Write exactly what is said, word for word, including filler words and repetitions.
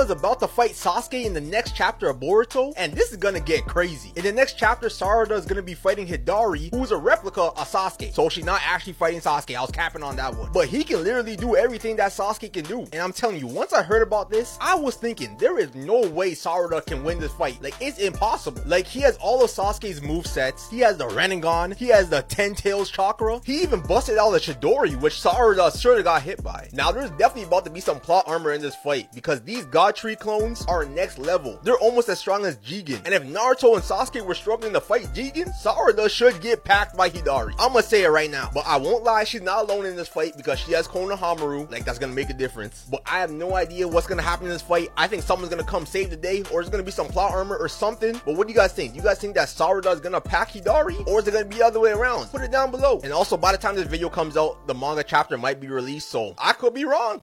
Sarada's about to fight Sasuke in the next chapter of Boruto, and this is gonna get crazy. In the next chapter, Sarada is gonna be fighting Hidari, who's a replica of Sasuke. So she's not actually fighting Sasuke. I was capping on that one. But he can literally do everything that Sasuke can do. And I'm telling you, once I heard about this, I was thinking, there is no way Sarada can win this fight. Like, it's impossible. Like, he has all of Sasuke's movesets. He has the Rinnegan. He has the Ten Tails chakra. He even busted out the Chidori, which Sarada sure got hit by. Now, there's definitely about to be some plot armor in this fight, because these God Tree clones are next level. They're almost as strong as Jigen. And if Naruto and Sasuke were struggling to fight Jigen, Sarada should get packed by Hidari. I'm gonna say it right now. But I won't lie, she's not alone in this fight because she has Konohamaru. Like, that's gonna make a difference. But I have no idea what's gonna happen in this fight. I think someone's gonna come save the day, or it's gonna be some plot armor or something. But what do you guys think? You guys think that Sarada is gonna pack Hidari, or is it gonna be the other way around? Put it down below. And also, by the time this video comes out, the manga chapter might be released, so I could be wrong.